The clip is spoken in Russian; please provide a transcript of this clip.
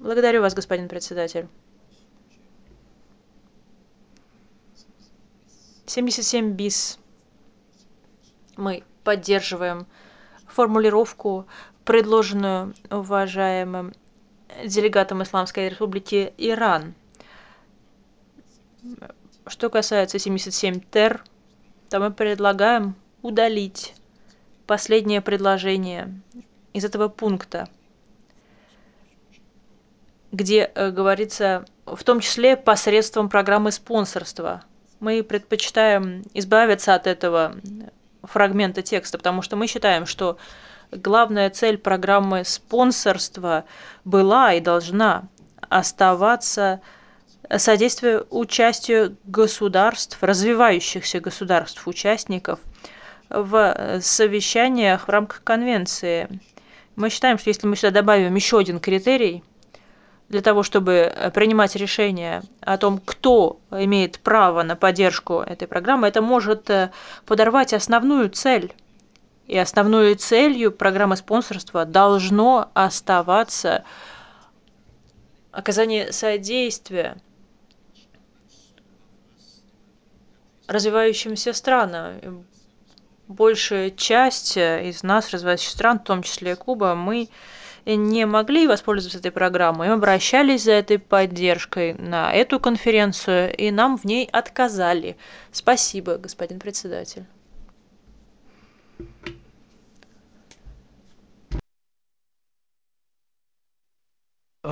Благодарю вас, господин председатель. 77 bis. Мы поддерживаем формулировку, предложенную уважаемым делегатом Исламской Республики Иран. Что касается 77 тер, то мы предлагаем удалить последнее предложение из этого пункта, где говорится, в том числе посредством программы спонсорства. Мы предпочитаем избавиться от этого фрагмента текста, потому что мы считаем, что главная цель программы спонсорства была и должна оставаться содействие участию государств, развивающихся государств, участников в совещаниях в рамках конвенции. Мы считаем, что если мы сюда добавим еще один критерий, для того, чтобы принимать решение о том, кто имеет право на поддержку этой программы, это может подорвать основную цель. И основной целью программы спонсорства должно оставаться оказание содействия развивающимся странам. Большая часть из нас, развивающихся стран, в том числе и Куба, мы не могли воспользоваться этой программой. Мы обращались за этой поддержкой на эту конференцию, и нам в ней отказали. Спасибо, господин председатель.